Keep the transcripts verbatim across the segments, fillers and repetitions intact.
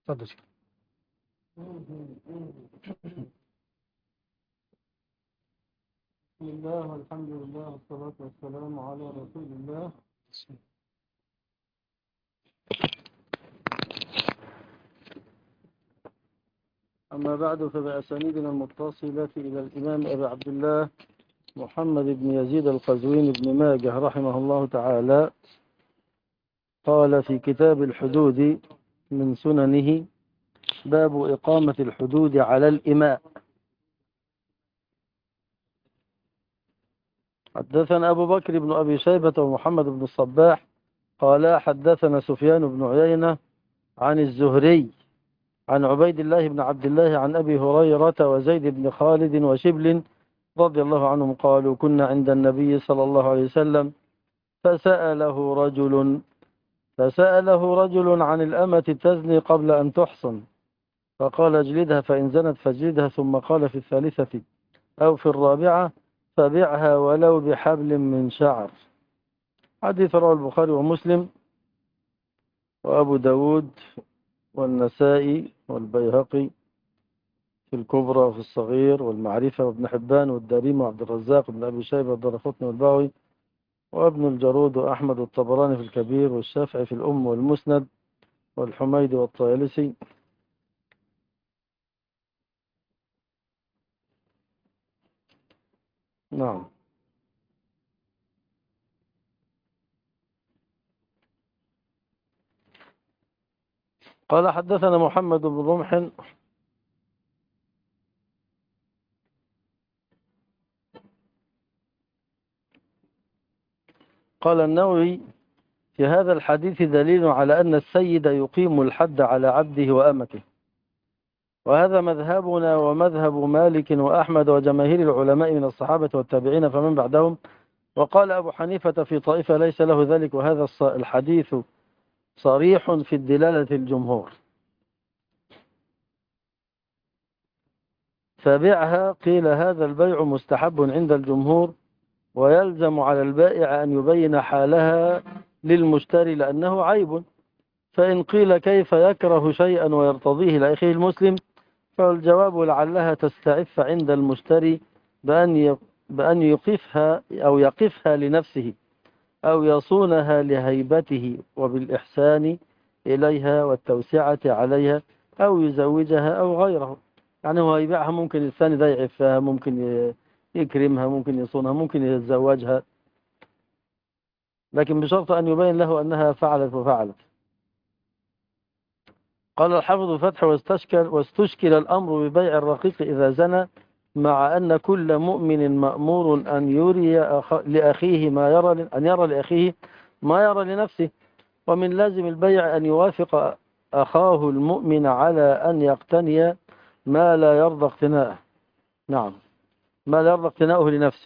تفضل. بسم الله والحمد لله والصلاة والسلام على رسول الله. أما بعد، فبأسانيدنا المتصلة إلى الإمام أبي عبد الله محمد بن يزيد القزويني بن ماجه رحمه الله تعالى قال في كتاب الحدود من سننه: باب إقامة الحدود على الإماء. حدثنا أبو بكر بن أبي شيبة ومحمد بن الصباح قال حدثنا سفيان بن عيينة عن الزهري عن عبيد الله بن عبد الله عن أبي هريرة وزيد بن خالد وشبل رضي الله عنهم قالوا: كنا عند النبي صلى الله عليه وسلم فسأله رجل فسأله رجل عن الأمة تزني قبل أن تحصن، فقال: اجلدها، فإن زنت فاجلدها. ثم قال في الثالثة أو في الرابعة: فبعها ولو بحبل من شعر. حديث رواه البخاري ومسلم وأبو داود والنسائي والبيهقي في الكبرى وفي الصغير والمعرفة، وابن حبان والدارمي وعبد الرزاق بن أبي شيبة والدارقطني والبغوي وابن الجرود وأحمد والطبراني في الكبير والشافعي في الأم والمسند والحميدي والطيالسي. نعم. قال حدثنا محمد بن رمح قال النووي: في هذا الحديث دليل على أن السيد يقيم الحد على عبده وأمته، وهذا مذهبنا ومذهب مالك وأحمد وجماهير العلماء من الصحابة والتابعين فمن بعدهم. وقال أبو حنيفة في طائفة ليس له ذلك، وهذا الحديث صريح في الدلالة الجمهور. فبعها قيل هذا البيع مستحب عند الجمهور، ويلزم على البائع أن يبين حالها للمشتري لأنه عيب. فإن قيل كيف يكره شيئا ويرتضيه لأخيه المسلم، فالجواب لعلها تستعف عند المشتري بأن بأن يقفها أو يقفها لنفسه، أو يصونها لهيبته وبالإحسان إليها والتوسعة عليها، أو يزوجها أو غيره. يعني هو يبيعها، ممكن الثاني ده يعفها، ممكن يكرمها، ممكن يصونها، ممكن يتزوجها، لكن بشرط أن يبين له أنها فعلت وفعلت. قال الحافظ الفتح: واستشكل, واستشكل الأمر ببيع الرقيق إذا زنى، مع أن كل مؤمن مأمور أن يري أخ... لأخيه ما يرى أن يرى لأخيه ما يرى لنفسه، ومن لازم البيع أن يوافق أخاه المؤمن على أن يقتني ما لا يرضى اقتناءه. نعم، ما لا يرضى اقتناءه لنفسه،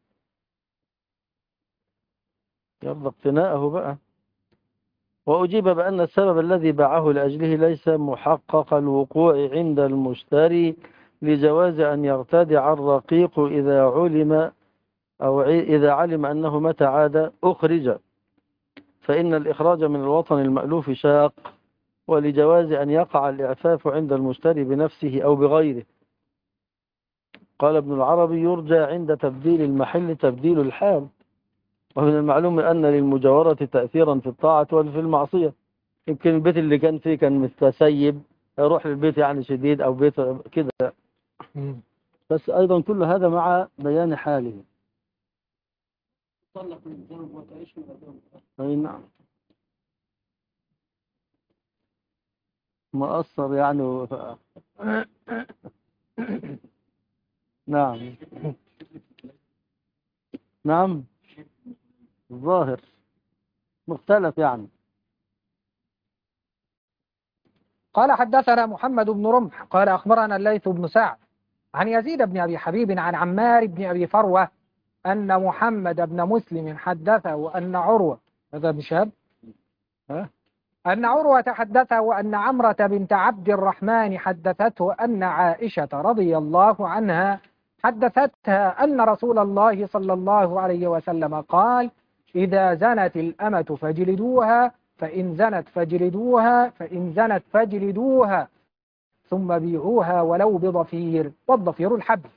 يرضى اقتناءه بقى. وأجيب بأن السبب الذي باعه لأجله ليس محقق الوقوع عند المشتري، لجواز أن يرتدع الرقيق إذا علم أو إذا علم أنه متى عاد أخرج، فإن الإخراج من الوطن المألوف شاق، ولجواز أن يقع الإعفاف عند المشتري بنفسه أو بغيره. قال ابن العربي: يرجى عند تبديل المحل تبديل الحال، ومن المعلوم أن للمجاورة تأثيرا في الطاعة وفي المعصية. يمكن البيت اللي كان فيه كان متسيب، يروح للبيت يعني شديد أو بيت كده، بس أيضا كل هذا مع بيان حاله. طلق من زوج وتعيش من زوج. أي نعم، مؤثر يعني و... نعم نعم، الظاهر مختلف يعني. قال حدثنا محمد بن رمح قال أخبرنا الليث بن سعد عن يزيد بن أبي حبيب عن عمار بن أبي فروة أن محمد بن مسلم حدثه أن عروة هذا ابن شهاب ها أن عروة حدثه أن عمرة بنت عبد الرحمن حدثته أن عائشة رضي الله عنها حدثتها أن رسول الله صلى الله عليه وسلم قال: إذا زنت الأمة فاجلدوها فإن زنت فاجلدوها فإن زنت فاجلدوها ثم بيعوها ولو بضفير، والضفير الحبل.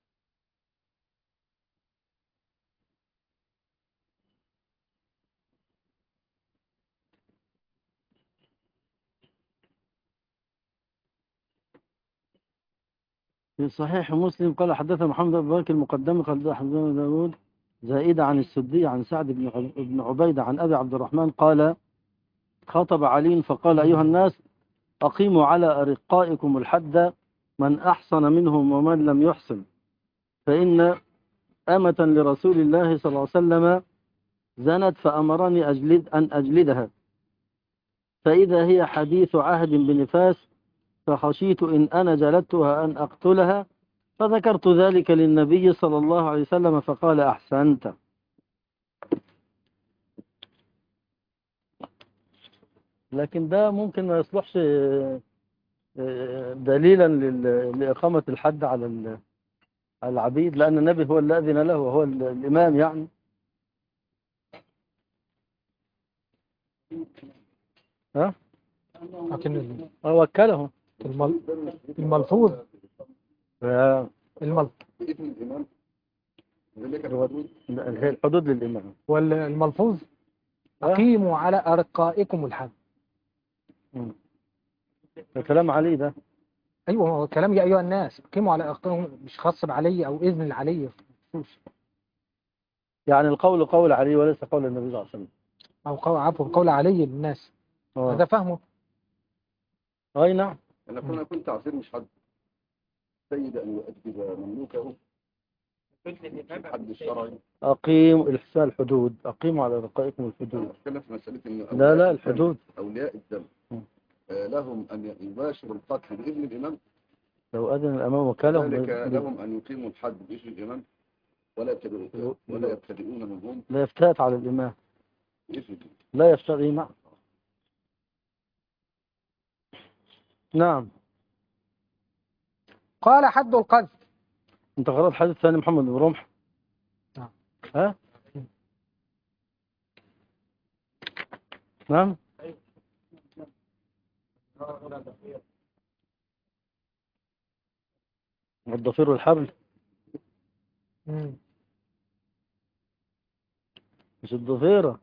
في صحيح مسلم قال حدثنا محمد بن بكر المقدمي قال حدثنا بن داود زائدة عن السدي عن سعد بن عب- بن عبيدة عن أبي عبد الرحمن قال خاطب علي فقال أيها الناس أقيموا على أرقائكم الحد من أحصن منهم ومن لم يحصن، فإن أمة لرسول الله صلى الله عليه وسلم زنت فأمرني أجلد أن أجلدها، فإذا هي حديث عهد بنفاس، فخشيت إن أنا جلدتها أن أقتلها، فذكرت ذلك للنبي صلى الله عليه وسلم فقال أحسنت. لكن ده ممكن ما يصلحش دليلا لل- لإقامة الحد على ال- على العبيد، لأن النبي هو اللي أذن له وهو ال- الإمام يعني. ها؟ لكن وكله المل... الملفوظ آه، المل... هي الحدود للإمام. والملفوظ ها؟ أقيموا على أرقائكم الحد. مم. ده كلام علي ده. أيوه، هو كلام يا أيها الناس أقيموا على أرقائكم، مش خاص بعلي أو إذن العلي. يعني القول قول علي وليس قول النبي صلى الله عليه وسلم. أو قول عفوا قول علي للناس، آه. هذا فهمه. أي نعم. أنا كنا كنت تعصير مش حد سيد أن يؤدب مملوكه الحد الشرعي. أقيم الإحسان الحدود، أقيموا على رقائكم الحدود. أتكلم في مسألة إن لا لا الحدود أولياء الدم آه لهم أن يباشروا القتل بإذن الإمام، لو أذن الأمام وكالهم ذلك لهم أن يقيموا الحد بإذن الإمام ولا يبتدئون ولا يبتدئون منهم لا يفتات على الإمام، بإذن الإمام. لا يفتري معه. نعم. قال حد القذف. أنت قرأت حديث ثاني محمد بن رمح؟ نعم. ها؟ نعم. الضفير الحبل مم. مش الضفيرة.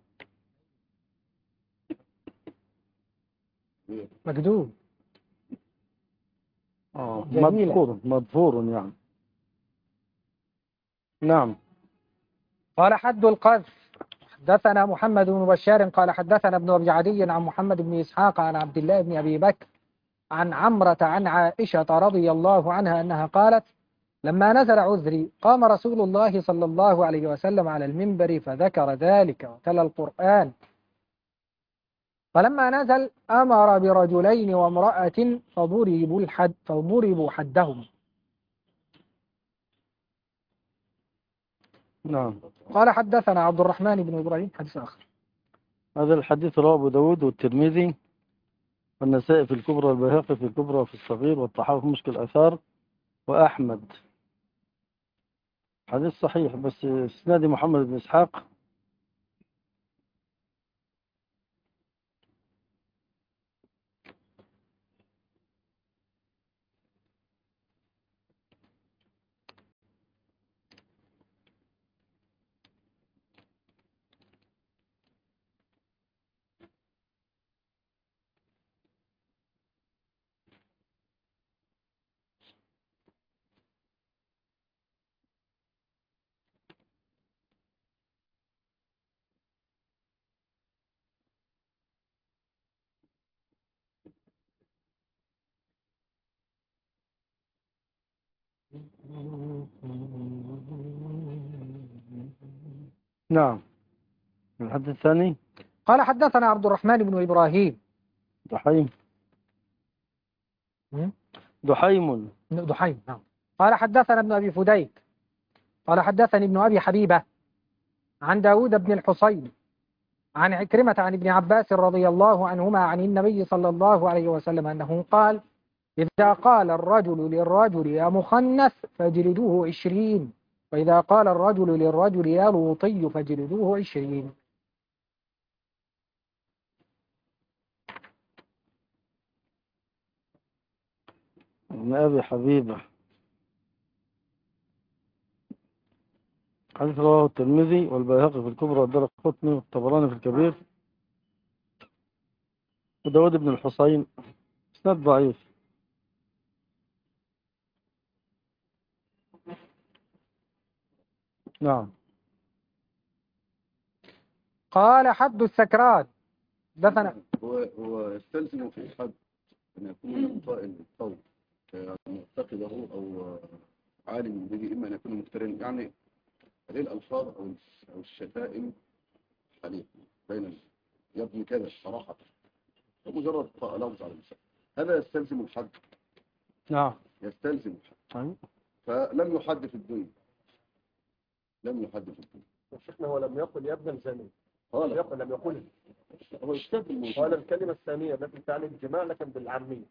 مكذوب. آه جميلة. مضفور مضفور يعني. نعم. قال حد القذف. حدثنا محمد بن بشار قال حدثنا ابن أبي عدي عن محمد بن إسحاق عن عبد الله بن أبي بكر عن عمرة عن عائشة رضي الله عنها أنها قالت لما نزل عذري قام رسول الله صلى الله عليه وسلم على المنبر فذكر ذلك وتلا القرآن، فلما نزل أمر برجلين وامرأة فضربوا الحد فضربوا حدهم. نعم. قال حدثنا عبد الرحمن بن إبراهيم حديث آخر. هذا الحديث رواه أبو داود والترمذي والنسائي في الكبرى والبيهقي في الكبرى وفي الصغير والطحاوي في مشكل الآثار وأحمد. حديث صحيح بس اسناد محمد بن إسحاق نعم. الحديث الثاني قال حدثنا عبد الرحمن بن إبراهيم دحيم دحيم دحيم نعم. قال حدثنا ابن أبي فديك قال حدثني ابن أبي حبيبة عن داود بن الحصين عن عكرمة عن ابن عباس رضي الله عنهما عن النبي صلى الله عليه وسلم أنه قال إذا قال الرجل للرجل يا مخنث فاجلدوه عشرين، وإذا قال الرجل للرجل يا لوطي فاجلدوه عشرين. ابن أبي حبيبة. حديث رواه الترمذي والبيهقي في الكبرى والدارقطني والطبراني في الكبير وداود بن الحصين. إسناد ضعيف. نعم. قال حد السكران دفن. هو هو يستلزم في حد أن يكون قائل بالقول معتقده أو عالم به، إما أن يكون مقترن، يعني هذه الألفاظ أو أو الشتائم حديث بين يبني كذا صراحة مجرد لفظ على المثال، هذا يستلزم الحد. نعم. يستلزم الحد. طيب. فلم يحد في الدنيا، لم يحد في الدنيا. شيخنا هو لم يقل يا ابن الزاني، قال لم يقل لم يقل هو يستلزم. قال الكلمة الثانية التي تعني الجماع لكن بالعامية.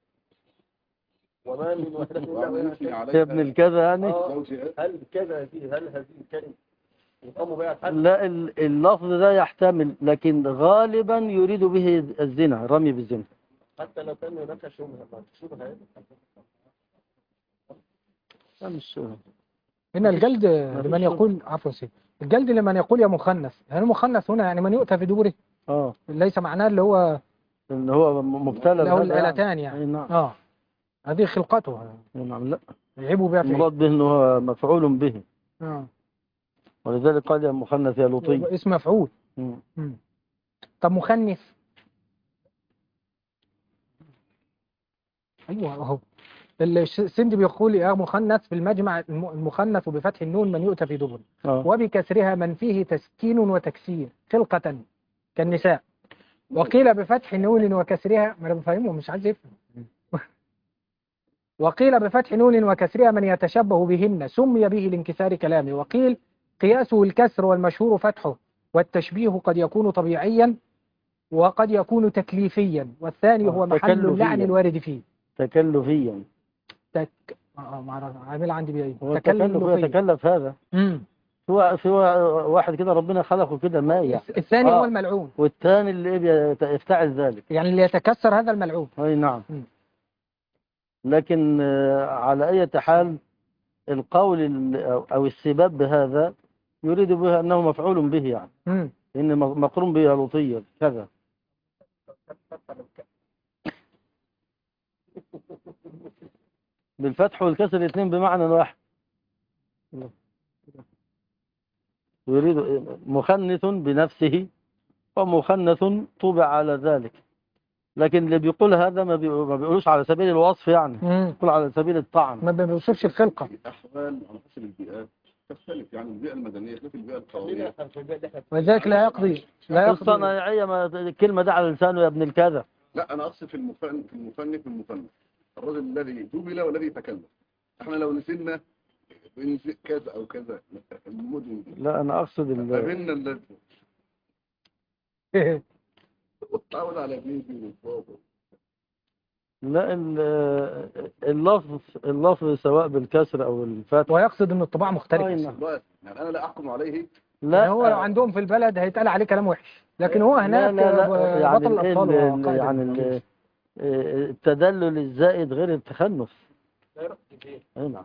وما من وحدة إلا وهي يا ابن الكذا يعني. آه هل كذا هذه هل هذه الكلمة يقام بها الحد؟ لا، اللفظ ده يحتمل، لكن غالبا يريد به الزنا، رمي بالزنا. حتى لو كان هناك شبهة شبهة لا مش هنا الجلد لمن يقول عفوا سيد الجلد لمن يقول يا مخنث، يعني المخنث هنا يعني من يؤتى في دبره، اه ليس معناه اللي هو ان هو مبتلى له بهذا الآلتان يعني, يعني. نعم. اه هذه خلقته. نعم. لا، يعيبوا بها في المراد به انه هو مفعول به. اه ولذلك قال يا مخنث يا لطي. اسم مفعول. مم. مم. طب مخنث، ايوه اهو السندي بيقول يا مخنث في المجمع، المخنث بفتح النون من يؤتى في دبر آه. وبكسرها من فيه تسكين وتكسير خلقة كالنساء، وقيل بفتح نون وكسرها، ما انا بفهمه مش عايز يفهم. وقيل بفتح نون وكسرها من يتشبه بهن سمي به لانكسار كلامه، وقيل قياسه الكسر والمشهور فتحه، والتشبيه قد يكون طبيعيا وقد يكون تكليفيا، والثاني هو محل اللعن الوارد فيه. تكلفيا. تك اه ما اعرف عامل عندي بيه هو التكلف يتكلف هذا. امم هو في واحد كده ربنا خلقه كده مايع. الثاني آه. هو الملعون، والثاني اللي يفتعل ذلك، يعني اللي يتكسر هذا الملعون. اي نعم. مم. لكن على اي حال القول او السباب بهذا يريد به انه مفعول به، يعني امم ان مقرون به لطية كذا. بالفتح والكسر الاثنين بمعنى واحد. يريد مخنث بنفسه ومخنث طبع على ذلك، لكن اللي بيقول هذا ما بيقولوش على سبيل الوصف، يعني بيقول على سبيل الطعن، ما بيوصفش الخلقة. الأحوال على حسب البيئات تختلف، يعني البيئة المدنية غير البيئة القومية، وذلك لا يقضي لا يقضي الصنايعية ما الكلمة ده على لسانه يا ابن الكذا. لا أنا أقصد في المفنن في المفنن في المفنن الرجل الذي جبل والذي تكلم. احنا لو نسينا كذا أو كذا المدن، لا أنا أقصد قابلنا اللذة وتعود على بيبي وفاضل. لا اللفظ اللفظ سواء بالكسر أو الفتح، ويقصد أن الطباع مختلفة. يعني أنا لا أحكم عليه. لا يعني هو عندهم في البلد هيتقال عليه كلام وحش، لكن هو هناك لا لا لا يعني بطل الأبطال. يعني التدلل الزائد غير التخنث. أي نعم.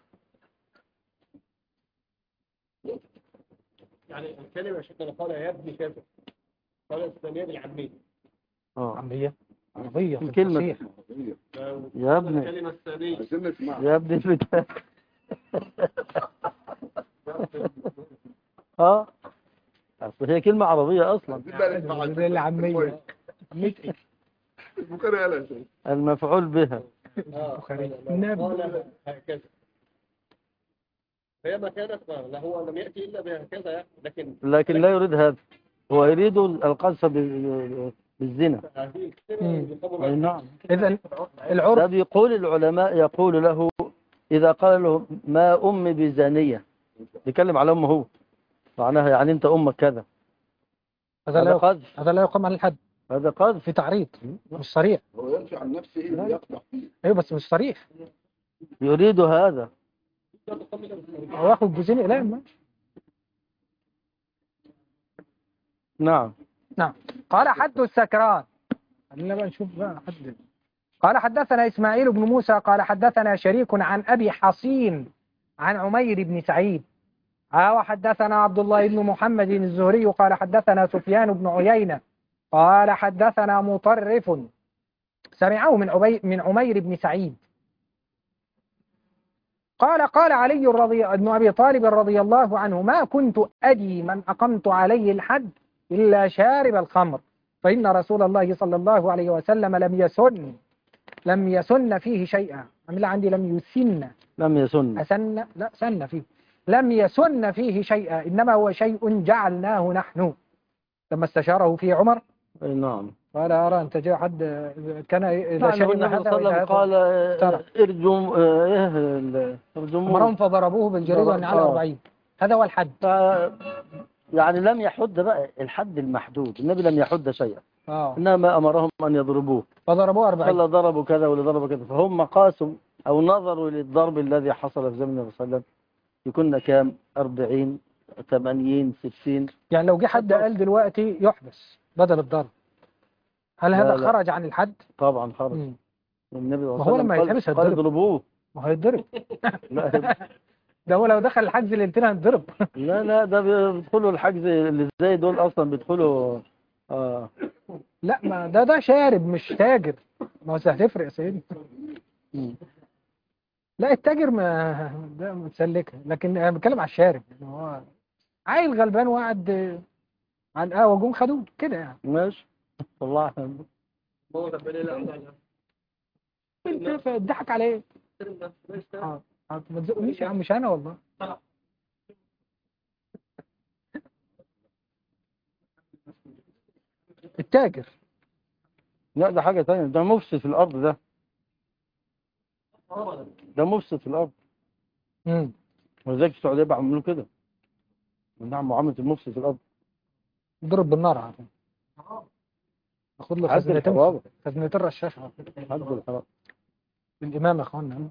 يعني الكلمة شكرا قال يا ابني كذا، قال الثانية بالعامية. اه عامية عربية الكلمة يا ابني الكلمة الثانية يا ابني البتاع اه اصل هي كلمة عربية اصلا. العامية المفعول بها. قال هكذا هي ما كانت، لا هو لم يأتي إلا بهكذا، لكن لكن لا يريد هذا، هو يريد القذف بالزنا. اي نعم. اذا العرف ده بيقول العلماء يقول له اذا قال له ما امي بزانية، بيتكلم على امه هو، معناها يعني انت امك كذا، هذا لا قذف، هذا لا يقام على الحد، هذا قذف في تعريض مش صريح. هو ينفي عن نفسه يقطع فيه. ايوه بس مش صريح. يريد هذا هو ياخد جزئين إلام. نعم نعم. قال حد السكران، خلينا بقى نشوف بقى حد. قال حدثنا إسماعيل بن موسى قال حدثنا شريك عن أبي حصين عن عمير بن سعيد وحدثنا عبد الله بن محمد الزهري قال حدثنا سفيان بن عيينة قال حدثنا مطرف سمعه من عبي من عمير بن سعيد قال قال علي رضي بن أبي طالب رضي الله عنه ما كنت أدي من أقمت عليه الحد إلا شارب الخمر فإن رسول الله صلى الله عليه وسلم لم يسن لم يسن فيه شيئا. عمل عندي لم يسن لم يسن أسن لا سن فيه لم يسن فيه شيئا إنما هو شيء جعلناه نحن. لما استشاره فيه عمر أي نعم قال أرى أنت جاء حد كان إذا يعني شرب النبي هذا صلى الله عليه وإذا وسلم قال ترى. آه، ارجم آه، ايه ال- ارجموه أمرهم فضربوه بالجريد والنعال آه. أربعين. هذا هو الحد. ف يعني لم يحد بقى الحد المحدود، النبي لم يحد شيئا، آه إنما أمرهم أن يضربوه، فضربوه أربعين. فلا ضربوا كذا ولا ضربوا كذا، فهم قاسوا أو نظروا للضرب الذي حصل في زمن النبي صلى الله عليه وسلم يكون كام أربعين ثمانين ستين. يعني لو جه حد قال دلوقتي يحبس بدل الضرب هل لا هذا لا. خرج عن الحد؟ طبعا خرج. مم. النبي صلى ما الله هو عليه لما وسلم يتحبس قال قال هيتضرب. اضربوه. ما هيتضرب. لا ده هو لو دخل الحجز ليلتين هيتضرب. لا لا ده بيدخلوا الحجز اللي زي دول أصلا بيدخلوا آه. لا ما ده ده شارب مش تاجر. ما هو هتفرق يا سيدي. مم. لا التاجر ما ده متسلكها لكن انا بتكلم على الشارب يعني هو عيل غلبان وقعد على القهوه جم خدوه كده يعني. ماشي والله. انت ضحك على ايه؟ اه آه، ما تزقنيش يا عم مش انا والله. التاجر لا ده حاجة تانية، ده مفسد في الأرض، ده ده مفسد في الأرض. امم ولذلك في السعودية بيعملوا كده، نعم معاملة المفسد في الأرض. ضرب بالنار على طول. خد له حد خزنتين الحرابة خزنتين رشاش على طول. حد الحرابة. الامام يا اخوانا.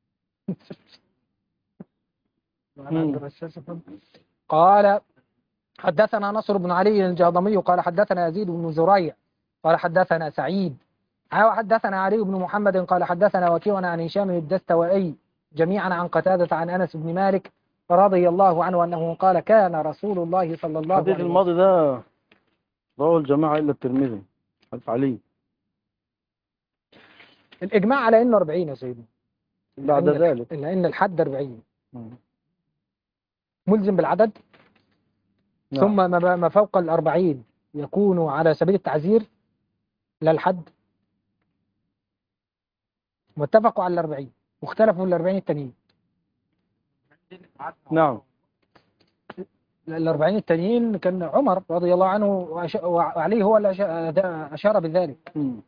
مم. الرشاش. قال حدثنا نصر بن علي الجهضمي قال حدثنا يزيد بن زريع قال حدثنا سعيد حدثنا علي بن محمد قال حدثنا وكيع عن هشام الدستوائي جميعا عن قتادة عن أنس بن مالك رضي الله عنه أنه قال كان رسول الله صلى الله عليه الحديث وسلم. الماضي ده رواه الجماعة إلا الترمذي. حديث علي الإجماع على إنه أربعين يا سيدي. بعد لأن ذلك لأن الحد أربعين مم. ملزم بالعدد. نعم. ثم ما ما فوق الأربعين يكون على سبيل التعزير لا الحد. واتفقوا على الأربعين واختلفوا الأربعين التانيين. نعم الأربعين التانيين كان عمر رضي الله عنه وأش- وعليه هو اللي أش- أشار بذلك. مم.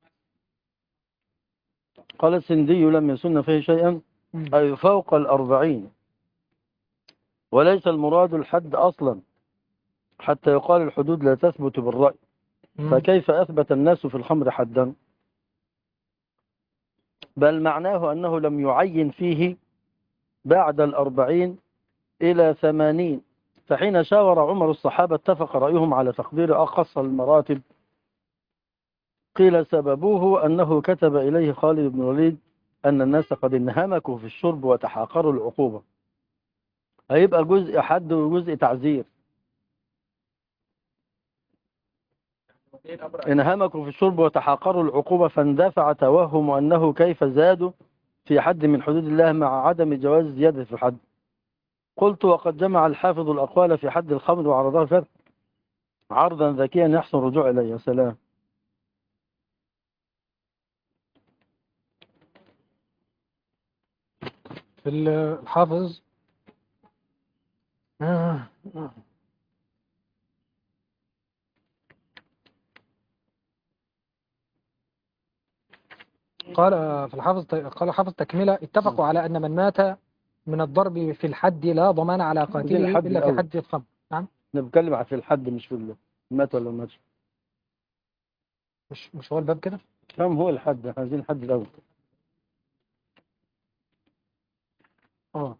قال السندي لم يسن فيه شيئا مم. أي فوق الأربعين، وليس المراد الحد أصلا حتى يقال الحدود لا تثبت بالرأي، مم. فكيف أثبت الناس في الخمر حدا؟ بل معناه أنه لم يعين فيه بعد الأربعين إلى ثمانين، فحين شاور عمر الصحابة اتفق رأيهم على تقدير أقصى المراتب. قيل سببوه أنه كتب إليه خالد بن الوليد أن الناس قد انهمكوا في الشرب وتحاقروا العقوبة، هيبقى جزء حد وجزء تعزير. انهمكوا في الشرب وتحاقروا العقوبة فاندفع توهم أنه كيف زادوا في حد من حدود الله مع عدم جواز زيادة في الحد. قلت وقد جمع الحافظ الأقوال في حد الخمر وعرضها في عرضا ذكيا يحسن الرجوع إليه. يا سلام. في الحافظ آه. آه. قال في الحافظ قال الحافظ تكملة اتفقوا على أن من مات من الضرب في الحد لا ضمان على قاتله الحد إلا في الأول. حد الخمر. نعم نتكلم عن في الحد مش في المات ولا المات. مش مش هو الباب كده. كم هو الحد؟ احنا عايزين الحد الأول. اه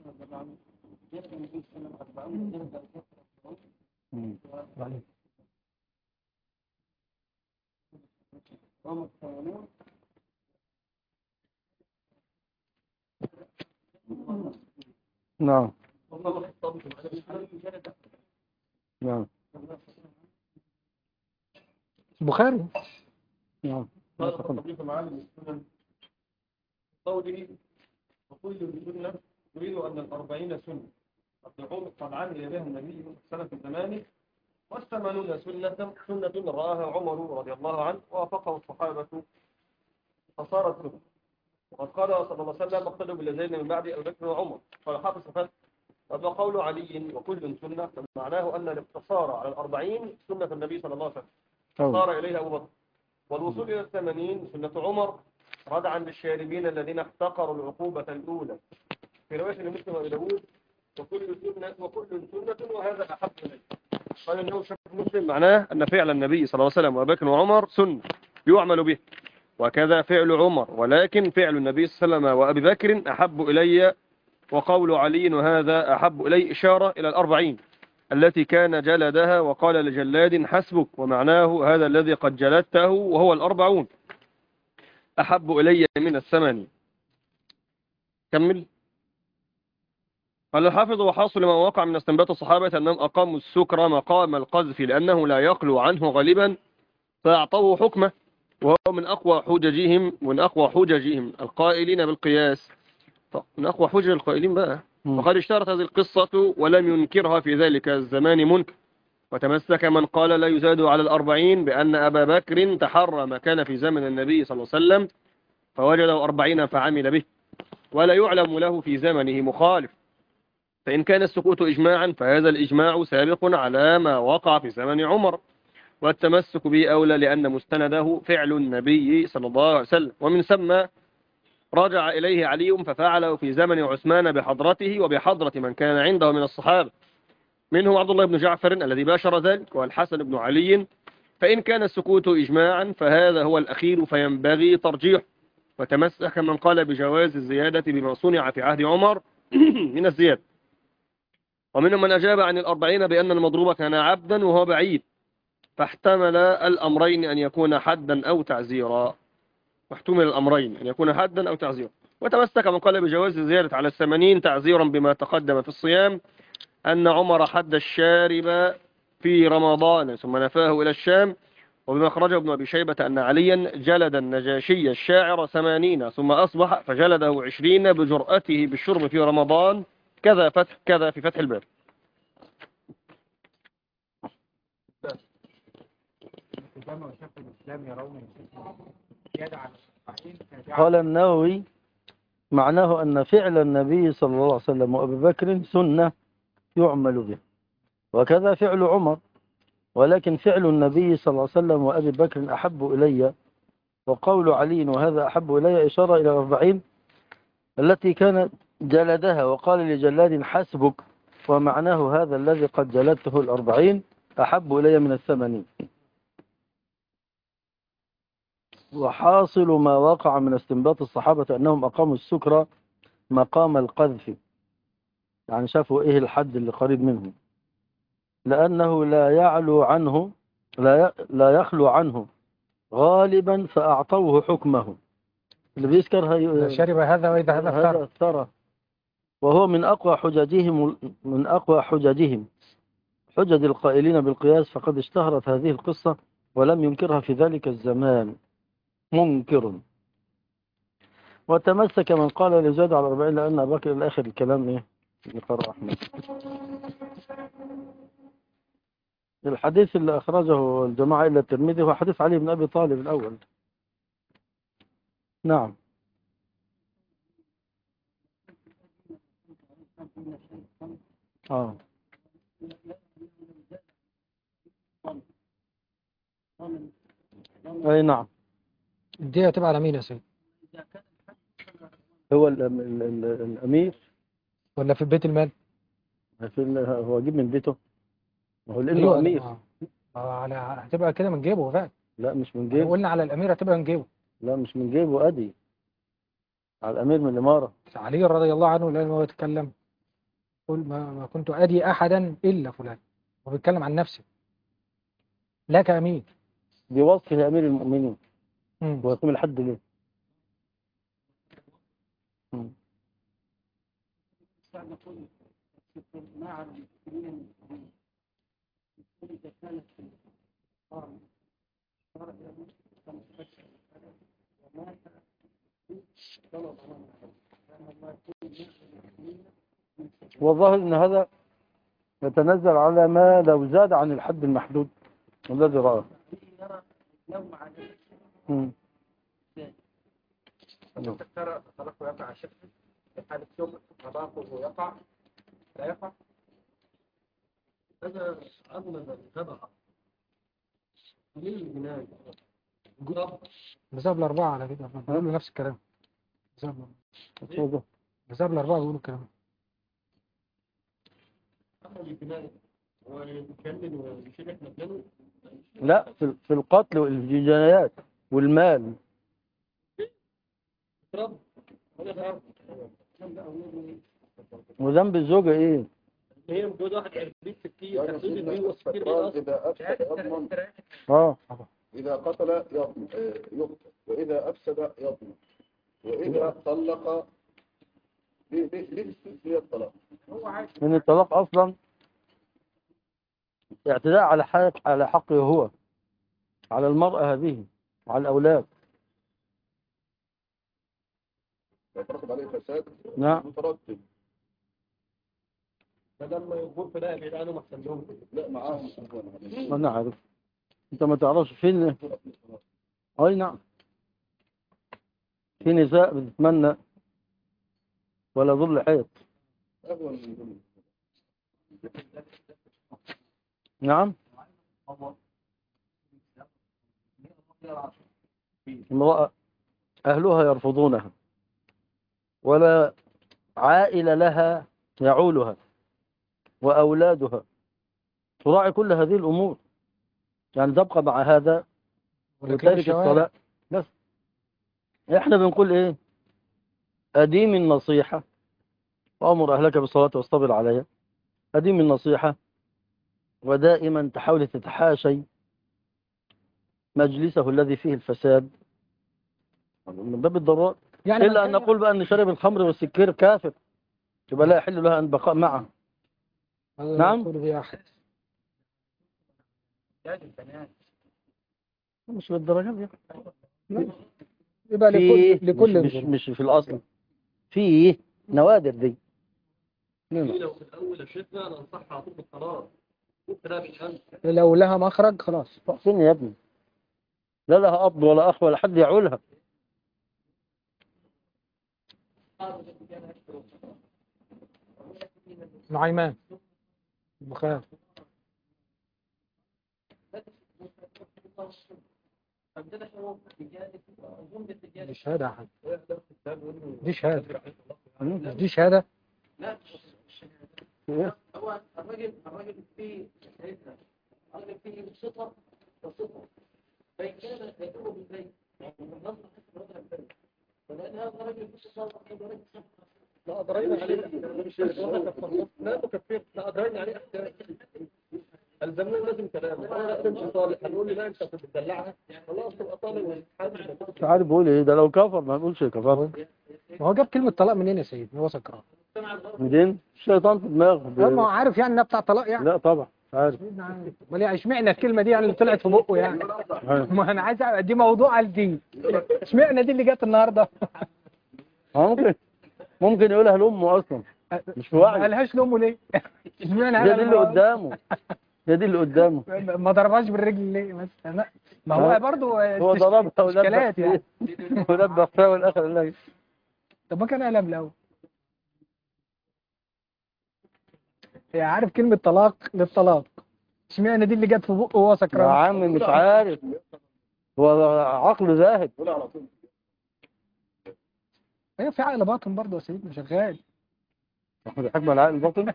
نعم نعم البخاري. نعم قال تطبيق معالم السنن قوله وكل سنة يريد أن الأربعين سنة قد قد عمل بها النبي سنة زمانه، والثمانون سنة سنة رآها عمر رضي الله عنه ووافقه الصحابة فصارت سنة. وقد قال صلى الله عليه وسلم اقتدوا بالذين من بعد أبي بكر وعمر. قال حافظ فتح وأما قول علي وكل سنة فمعناه أن الاقتصار على الأربعين سنة النبي صلى الله عليه وسلم صار إليها أبو بكر، والوصول إلى الثمانين سنة عمر ردعا للشاربين الذين احتقروا العقوبة الأولى. في رواية مسلم وأبي داود وكل سنة وكل سنة وهذا أحب إليه. قال إنه شرح مسلم معناه أن فعل النبي صلى الله عليه وسلم وأبي بكر وعمر سنة يعمل به، وكذا فعل عمر، ولكن فعل النبي صلى الله عليه وسلم وأبي بكر أحب إلي، وقول علي وهذا أحب إلي إشارة إلى الأربعين التي كان جلدها وقال لجلاد حسبك، ومعناه هذا الذي قد جلدته وهو الأربعون أحب إلي من الثمانين. كمل. قال الحافظ وحاصل ما وقع من استنباط الصحابة أنهم أقاموا السكر مقام القذف لأنه لا يقلو عنه غالبا فأعطوه حكمه، وهو من أقوى حججهم من أقوى حججهم القائلين بالقياس من أقوى حجج القائلين بقى. وقد اشتهرت هذه القصة ولم ينكرها في ذلك الزمان منكر، وتمسك من قال لا يزاد على الأربعين بأن أبا بكر تحرى ما كان في زمن النبي صلى الله عليه وسلم فوجده أربعين فعمل به، ولا يعلم له في زمنه مخالف، فإن كان السكوت إجماعا فهذا الإجماع سابق على ما وقع في زمن عمر، والتمسك به أولى لأن مستنده فعل النبي صلى الله عليه وسلم، ومن ثم رجع إليه علي ففعله في زمن عثمان بحضرته وبحضرة من كان عنده من الصحابة، منهم عبد الله بن جعفر الذي باشر ذلك والحسن بن علي، فإن كان السكوت إجماعا فهذا هو الأخير فينبغي ترجيح. وتمسك من قال بجواز الزيادة بما صنع في عهد عمر من الزيادة، ومنهم من أجاب عن الأربعين بأن المضروب كان عبدا وهو بعيد، فاحتمل الأمرين أن يكون حدا أو تعزيرا واحتمل الأمرين أن يكون حدا أو تعزيرا. وتمسك من قال بجواز الزيادة على الثمانين تعزيرا بما تقدم في الصيام أن عمر حد الشارب في رمضان ثم نفاه إلى الشام، وبما أخرجه ابن أبي شيبة أن عليا جلد النجاشي الشاعر ثمانين ثم أصبح فجلده عشرين بجرأته بالشرب في رمضان، كذا فتح كذا في فتح الباب. قال النووي معناه أن فعل النبي صلى الله عليه وسلم وأبي بكر سنة يعمل به، وكذا فعل عمر، ولكن فعل النبي صلى الله عليه وسلم وأبي بكر أحب إلي، وقول علي وهذا أحب إلي إشارة إلى الأربعين التي كانت جلدها وقال لجلاد حسبك، ومعناه هذا الذي قد جلدته الأربعين أحب إلي من الثمانين. وحاصل ما وقع من استنباط الصحابة أنهم أقاموا السكرة مقام القذف، يعني شافوا إيه الحد اللي قريب منهم، لأنه لا يعلو عنه لا لا يخلو عنه غالبا فأعطوه حكمه. اللي بيذكرها شرب هذا وإذا هذا افترى، وهو من أقوى حججهم من أقوى حججهم حجج القائلين بالقياس، فقد اشتهرت هذه القصة ولم ينكرها في ذلك الزمان منكر. وتمسك من قال لزاد على الأربعين لأن أبا بكر إلى آخر الكلام إيه نقرأ أحمد. الحديث اللي أخرجه الجماعة إلى الترمذي هو حديث علي بن أبي طالب الأول. نعم. آه. أي نعم. دي هتبقى على مين يا سيدي؟ هو ال ال ال الأمير ولا في بيت المال؟ في هو جيب من بيته، هو لأنه أيوة أمير. آه. على هتبقى كده من جيبه فعلا. لا مش من جيبه. قلنا على الأمير هتبقى من جيبه. لا مش من جيبه، أدي على الأمير من الإمارة. علي رضي الله عنه لأنه هو يتكلم قل ما, ما كنت أدي أحدا إلا فلان، وبيتكلم عن نفسه. لك أمين. بوصف لأمير المؤمنين مم. ويقيم الحد ليه؟ مم. والظاهر أن هذا يتنزل على ما لو زاد عن الحد المحدود الذي رآه. مم. ترى الطلاق يقع شكل في حالة يوم طلاقه يقع لا يقع. هذا أغلب الغبى من البناء بسبب الأربعة على كده بيقولوا نفس الكلام. بسبب اتفضل. بسبب الأربعة بيقولوا الكلام. أما البناء ويتكلم ويشيل إحنا بنانه لا، في في القتل والجنايات والمال. تراب ولا تراب. وذنب الزوجة ايه؟ هي متجوزة واحد عربيت ستين يعني تحديد سيدنا البيوت والسكين السكران إيه إذا أفسد يضمن، اه إذا قتل يضمن آه، يقتل، وإذا أفسد يضمن، وإذا طلق ليه ليه ليه استثناء الطلاق؟ ان الطلاق اصلا اعتداء على حق على حقه هو، على المرأة هذه وعلى الاولاد. يترتب عليه فساد نعم. مترتب. فلما يقول فلا بعيد عنهم أحسن لهم. لا معاهم ما انا عارف، انت ما تعرفش فين. اي نعم، في نساء بتتمنى ولا ظل حيط. أهون من ذنب. نعم. امرأة أهلها يرفضونها ولا عائلة لها يعولها وأولادها، تراعي كل هذه الأمور، يعني تبقى مع هذا وتارك الصلاة. بس احنا بنقول ايه؟ أديم النصيحة وأمر أهلك بالصلاة واصطبر عليها. أديم النصيحة، ودائما تحاول تتحاشي مجلسه الذي فيه الفساد من باب الضرورة، يعني إلا أن من كان نقول بقى أن شرب الخمر والسكير كافر يبقى لا يحل لها أن بقاء معه. هذا نعم. يقول في أحد. مش للدرجة دي. يبقى في لكل لكل مش, مش, ظروف. مش في الأصل، في نوادر دي. لو في الأول يا شيخنا أنا أنصحها على طول بالقرار. لا بالأمس. لو لها مخرج خلاص. فين يا ابني؟ لا لها أب ولا أخ ولا حد يعولها. نعيمان بخير. دي شهادة يا حاج. دي شهادة. دي شهادة. لا هو الراجل الراجل فيه الراجل فيه صفة وصفة فإن كان يدعو بالبيت يعني من نصر حسن البيت فلأن هذا الراجل فيه صفة لا أدرينا عليه لا تكفير لا أدرينا عليه أحسن الزمن لازم كلامه أنا لا أمشي صالح هنقول لي لا أنت بتدلعها خلاص تبقى طالب مش عارف بقول إيه ده، لو كفر ما نقولش كفر. ما هو جاب كلمة طلاق منين يا سيدي؟ هو سكران. منين؟ الشيطان في دماغه. ما هو عارف يعني انها بتاع طلاق يعني. لا طبعا عارف. امال يعني اشمعنى الكلمة دي يعني اللي طلعت في بقه يعني؟ ما انا عايز أعرف، دي موضوع على الدين. اشمعنى دي اللي جت النهارده؟ ممكن ممكن يقولها لأمه أصلا مش في ما وعي. قالهاش لامه ليه؟ اشمعنى هي دي اللي قدامه، هي دي اللي قدامه. ما ضربهاش بالرجل ليه مثلا؟ ما هو برضه هو ضربها ولبخ اشكالات يعني. ولبخ فيها والآخر قال لها طب ما كان قلم الاول. هي عارف كلمة طلاق للطلاق، اشمعنى دي اللي جت في بقه وهو يا سكران؟ عم مش عارف، هو عقله ذاهب. هي في عقل باطن برضه يا سيدنا شغال. احمد الحكم على العقل الباطن.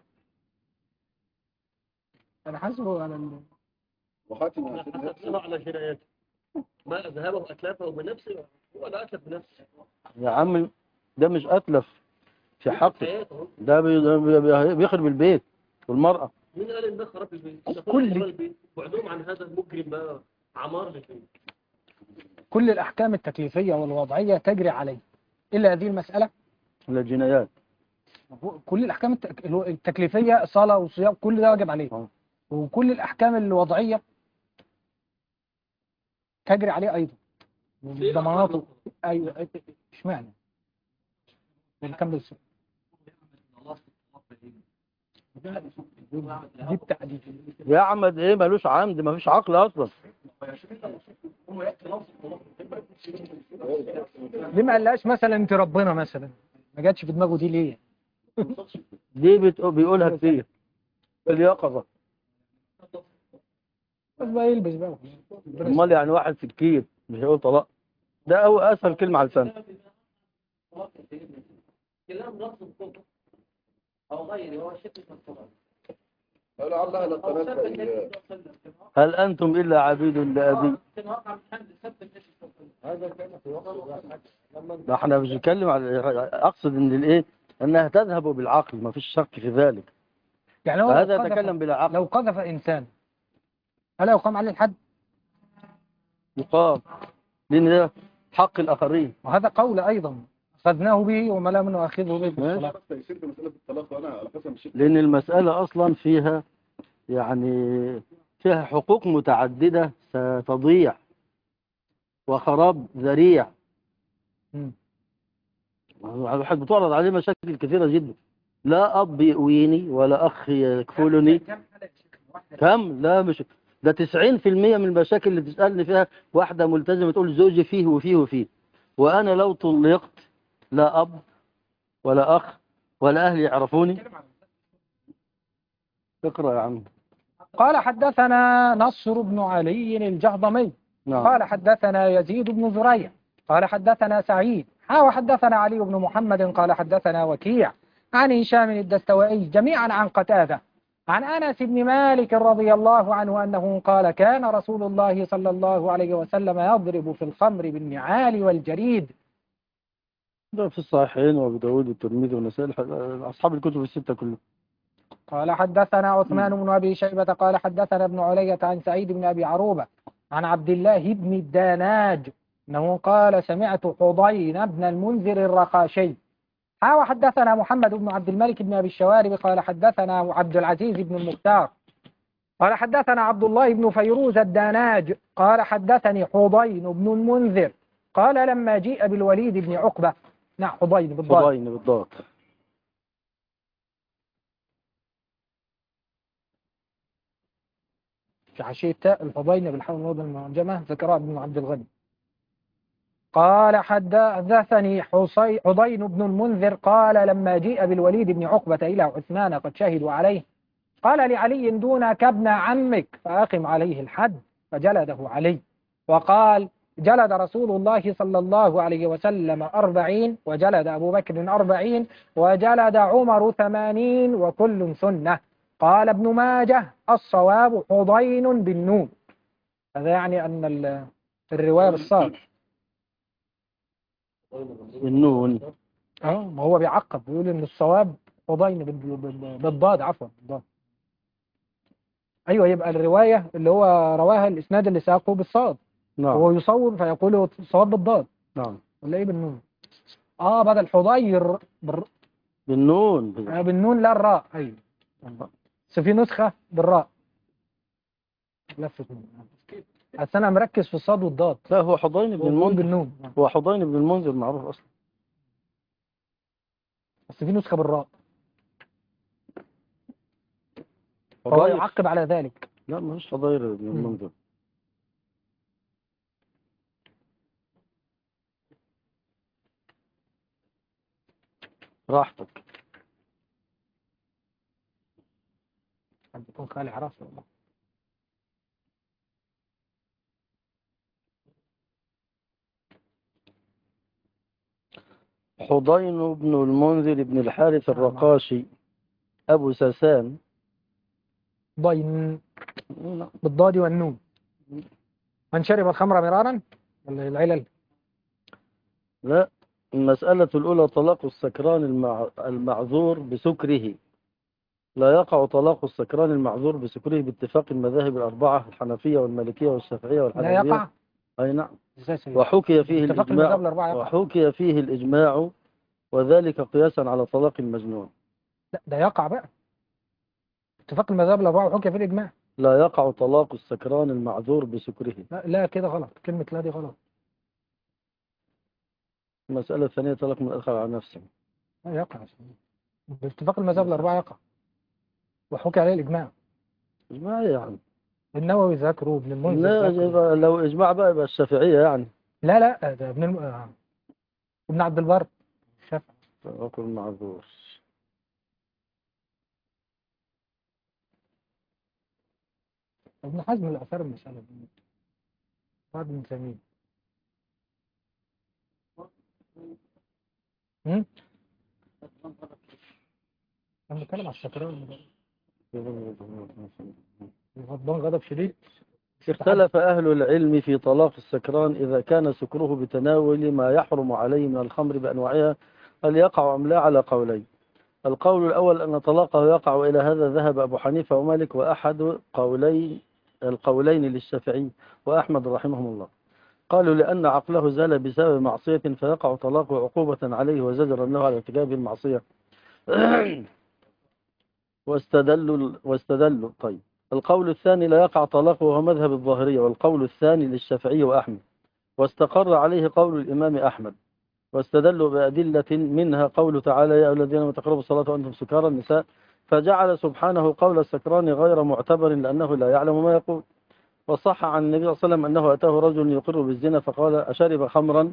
انا حاسبه على ال... وحاتم على جناياته ما ذهبه أتلافه بنفسه هو لا أتلف بنفسه يا عم ده مش أتلف، في حقه. ده بي- بي- بيخرب البيت والمرأة. مين قال ان ده خراب البيت؟ ده كل- خراب البيت بعدهم عن هذا المجرم بقى عمار للبيت. كل الأحكام التكليفية والوضعية تجري عليه إلا هذه المسألة. الجنايات. كل الأحكام التك- التكليفية صلاة وصيام كل ده واجب عليه، آه. وكل الأحكام الوضعية تجري عليه أيضا ضماناته. أيوة، اشمعنى؟ نكمل السؤال. دي التعديل. يا أحمد إيه ملوش عمد، مفيش عقل أصلا. ليه ما قالهاش مثلا أنت ربنا مثلا؟ ما جاتش في دماغه دي ليه؟ دي بتق- بيقولها كتير في اليقظة. بس بقى يلبس بقى. امال يعني واحد سكين مش هيقول طلاق؟ ده هو اسهل كلمه على لسانه. كلام لفظ الكفر او غيره هو شكل من الصلاة. لعلها لا او تنبأ سب النبي صلى الله عليه وسلم. هل انتم الا عبيد لابي؟ كان واقع من حد سب النبي صلى الله عليه وسلم. هذا كان في وقت ده احنا مش بنتكلم على، اقصد ان الايه انها تذهب بالعقل، ما فيش شك في ذلك. يعني هو فهذا لو قذف- يتكلم بلا عقل. لو قذف إنسان هل يقام عليه الحد؟ يقام، لان ده حق الاخرين. وهذا قول أيضا أخذناه به وما لا نؤاخذه به في الصلاة. بس تيسير بمسألة الطلاق وأنا على حسب الشيخ. لان المساله اصلا فيها يعني فيها حقوق متعدده ستضيع وخراب ذريع. مم. الواحد بتعرض عليه مشاكل كثيرة جدا. لا أب يؤويني ولا أخ يكفلني. كم؟ لا مش ده تسعين في المية من المشاكل اللي تسألني فيها واحدة ملتزمة تقول زوجي فيه وفيه وفيه، وأنا لو طلقت لا أب ولا أخ ولا أهلي يعرفوني. اقرأ يا عم. قال حدثنا نصر بن علي الجهضمي نعم. قال حدثنا يزيد بن زريع قال حدثنا سعيد ها وحدثنا علي بن محمد قال حدثنا وكيع عن هشام الدستوائي جميعا عن قتادة عن أنس بن مالك رضي الله عنه أنه قال كان رسول الله صلى الله عليه وسلم يضرب في الخمر بالنعال والجريد. ده في الصحيحين وابو داود والترمذي والنسائي، أصحاب الكتب الستة كلهم. قال حدثنا عثمان بن أبي شيبة قال حدثنا ابن علية عن سعيد بن أبي عروبة عن عبد الله بن الداناج أنه قال سمعت حضين بن المنذر الرقاشي ها وحدثنا محمد بن عبد الملك بن أبي الشوارب قال حدثنا عبد العزيز بن المختار قال حدثنا عبد الله بن فيروز الداناج قال حدثني حضين بن المنذر قال لما جيء بالوليد بن عقبة. نعم حضين بالضبط. حضين بالضبط. في حاشية تاء الحضين بالحول الموضع المعجمة ذكرها ابن عبد الغني. قال حدثني حصي حضين بن المنذر قال لما جيء بالوليد بن عقبة إلى عثمان قد شهدوا عليه قال لعلي دونك ابن عمك فأقم عليه الحد فجلده علي وقال جلد رسول الله صلى الله عليه وسلم أربعين وجلد أبو بكر أربعين وجلد عمر ثمانين وكل سنة. قال ابن ماجه الصواب حضين بالنون. هذا يعني أن الرواية بالصاد النون. اه ما هو بيعقب بيقول ان الصواب حضين بال- بال- بالضاد عفوا بالضاد. ايوه يبقى الروايه اللي هو رواها الاسناد اللي ساقه بالصاد. نعم. هو يصوب فيقول الصواب بالضاد نعم. ولا ايه بالنون؟ اه بدل حضير بال... بالنون. آه بالنون لا الراء. ايوه بس في نسخه بالراء لفت نون. بس انا مركز في الصاد والضاد. لا هو حضين بن هو بيقول المنذر. بالنون هو حضين بن المنذر معروف أصلا. بس في نسخه بالراء فهو حضير. يعقب على ذلك. لا مش حضير بن المنذر. راحتك. قد يكون خالي عرفه والله. حضين بن المنذر بن الحارث الرقاشي أبو ساسان. ضين بالضاد والنون. من شرب الخمر مرارا ولا العلل؟ لا المسألة الأولى طلاق السكران المع... المعذور بسكره. لا يقع طلاق السكران المعذور بسكره باتفاق المذاهب الأربعة الحنفية والمالكية والشافعية لا والحنابلية. يقع أي نعم. ازاي سيدي؟ وحكي فيه اتفاق المذاهب الإجماع الأربعة يقع. وحكي فيه الإجماع وذلك قياسا على طلاق المجنون. لا ده يقع بقى، اتفاق المذاهب الأربعة وحكي في الإجماع. لا يقع طلاق السكران المعذور بسكره. لا, لا كده غلط، كلمة لا دي غلط. المسألة الثانية طلاق من الآخر على نفسه. لا يقع، باتفاق المذاهب الأربعة يقع وحكي عليه الإجماع. إجماع يعني النووي ذاكره، ابن المنذر لا، ذاكره. يبقى لو إجماع بقى يبقى الشافعية يعني. لا لا ده ابن الم... آه، ابن عبد البر الشافعي. طلاق المعذور. ابن حزم الآثار المسألة دي بعد من سمين. هم؟ أنا بتكلم على السكران، غضبان غضب شديد. اختلف أهل العلم في طلاق السكران إذا كان سكره بتناول ما يحرم عليه من الخمر بأنواعها هل يقع أم لا، على قولين. القول الأول أن طلاقه يقع، وإلى هذا ذهب أبو حنيفة ومالك وأحد قولين القولين للشافعي وأحمد رحمهم الله. قالوا لأن عقله زال بسبب معصية فيقع طلاقه عقوبة عليه وزجرا له على ارتكاب المعصية. واستدلوا واستدلوا طيب. القول الثاني لا يقع طلاقه وهو مذهب الظاهرية، والقول الثاني للشافعي وأحمد، واستقر عليه قول الإمام أحمد. واستدلوا بأدلة منها قول تعالى يا أيها الذين آمنوا تقربوا الصلاة وأنتم سكارى النساء، فجعل سبحانه قول السكران غير معتبر لأنه لا يعلم ما يقول. وصح عن النبي صلى الله عليه وسلم أنه أتاه رجل يقر بالزنا فقال أشرب خمرا،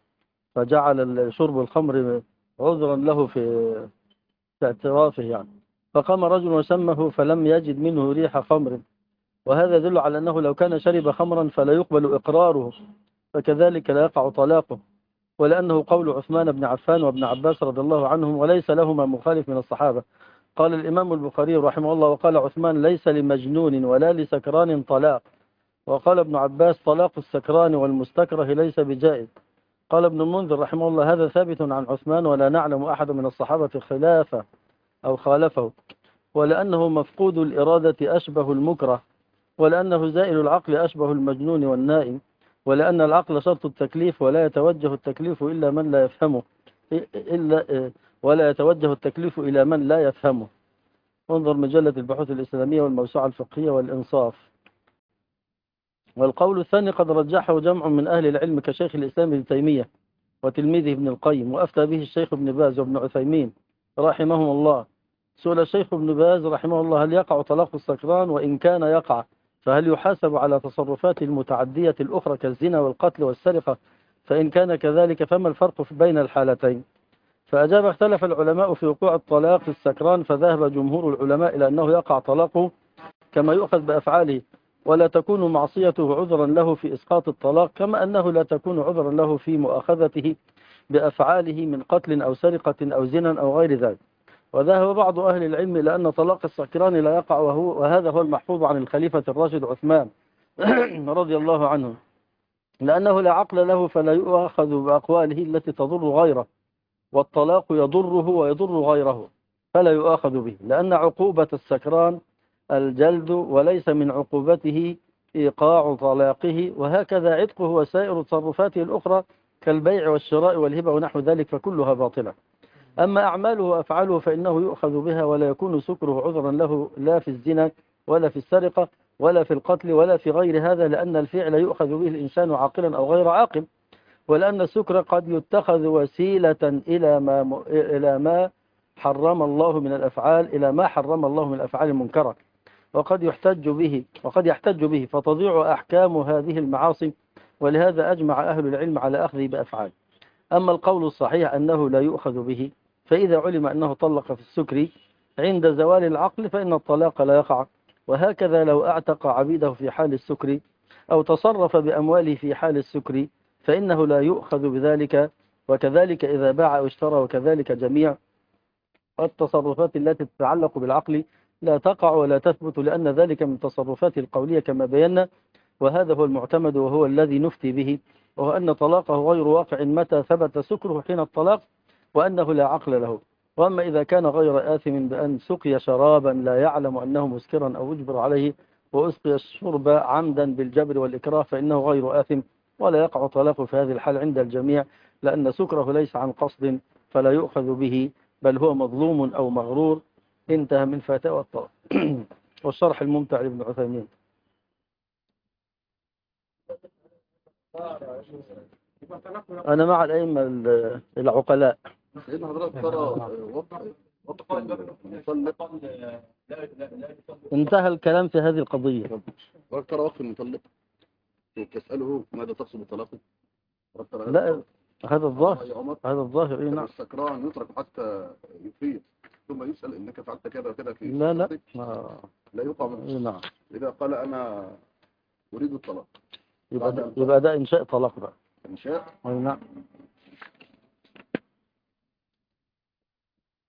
فجعل شرب الخمر عذرا له في في اعترافه يعني. فقام رجل وسمه فلم يجد منه ريح خمر، وهذا يدل على أنه لو كان شرب خمرا فلا يقبل إقراره، فكذلك لا يقع طلاقه، ولأنه قول عثمان بن عفان وابن عباس رضي الله عنهم وليس لهما مخالف من الصحابة. قال الإمام البخاري رحمه الله وقال عثمان ليس لمجنون ولا لسكران طلاق، وقال ابن عباس طلاق السكران والمستكره ليس بجائز. قال ابن المنذر رحمه الله هذا ثابت عن عثمان ولا نعلم أحد من الصحابة خلافه أو خالفه، ولأنه مفقود الإرادة أشبه المكره، ولأنه زائل العقل أشبه المجنون والنائم، ولأن العقل شرط التكليف ولا يتوجه التكليف إلا من لا يفهمه إلا ولا يتوجه التكليف إلى من لا يفهمه. انظر مجلة البحوث الإسلامية والموسوعة الفقهية والإنصاف. والقول الثاني قد رجحه جمع من أهل العلم كشيخ الإسلام ابن تيمية وتلميذه ابن القيم، وأفتى به الشيخ ابن باز وابن عثيمين رحمهم الله. سئل الشيخ ابن باز رحمه الله هل يقع طلاق السكران، وإن كان يقع فهل يحاسب على تصرفاته المتعدية الأخرى كالزنا والقتل والسرقة، فإن كان كذلك فما الفرق بين الحالتين؟ فأجاب اختلف العلماء في وقوع الطلاق السكران، فذهب جمهور العلماء إلى أنه يقع طلاقه كما يؤخذ بأفعاله، ولا تكون معصيته عذرا له في إسقاط الطلاق، كما أنه لا تكون عذرا له في مؤاخذته بأفعاله من قتل أو سرقة أو زنا أو غير ذلك. وذهب بعض أهل العلم إلى أن طلاق السكران لا يقع، وهو وهذا هو المحفوظ عن الخليفة الراشد عثمان رضي الله عنه، لأنه لا عقل له فلا يؤخذ بأقواله التي تضر غيره، والطلاق يضره ويضر غيره فلا يؤخذ به، لأن عقوبة السكران الجلد وليس من عقوبته إيقاع طلاقه، وهكذا عتقه وسائر تصرفاته الأخرى كالبيع والشراء والهبة ونحو ذلك فكلها باطلة. أما أعماله وأفعاله فإنه يؤخذ بها، ولا يكون سكره عذرا له لا في الزنا ولا في السرقة ولا في القتل ولا في غير هذا، لأن الفعل يؤخذ به الإنسان عاقلا أو غير عاقل، ولأن السكر قد يتخذ وسيلة إلى ما إلى ما حرم الله من الأفعال إلى ما حرم الله من الأفعال المنكرة، وقد يحتج به وقد يحتج به فتضيع أحكام هذه المعاصي، ولهذا أجمع أهل العلم على أخذه بأفعال. أما القول الصحيح أنه لا يؤخذ به، فإذا علم أنه طلق في السكر عند زوال العقل فإن الطلاق لا يقع، وهكذا لو أعتق عبيده في حال السكر أو تصرف بأمواله في حال السكر فإنه لا يؤخذ بذلك، وكذلك إذا باع أو اشترى، وكذلك جميع التصرفات التي تتعلق بالعقل لا تقع ولا تثبت، لأن ذلك من تصرفات القولية كما بينا، وهذا هو المعتمد وهو الذي نفتي به، وهو أن طلاقه غير واقع متى ثبت سكره حين الطلاق، وأنه لا عقل له. وأما إذا كان غير آثم بأن سقي شرابا لا يعلم أنه مسكرا أو أجبر عليه وأسقي الشرب عمدا بالجبر والإكراه فإنه غير آثم، ولا يقع طلاقه في هذه الحال عند الجميع، لأن سكره ليس عن قصد فلا يؤخذ به، بل هو مظلوم أو مغرور. انتهى من فتاوى الطلاق. والشرح الممتع لابن عثيمين. أنا مع الأئمة العقلاء. سيدنا حضرتك ترى وقت وقت المطلق، انتهى الكلام في هذه القضية. حضرتك ترى وقت المطلق تسأله ماذا تقصد بطلاقه؟ لا، هذا الظاهر، هذا الظاهر. إيه نعم. السكران يترك حتى يفيد ثم يسأل إنك فعلت كذا وكذا في لا لا ما لا يقع منه. إيه نعم. إذا قال أنا أريد الطلاق يبقى ده, يبقى ده إنشاء طلاق بقى. إنشاء. أي نعم.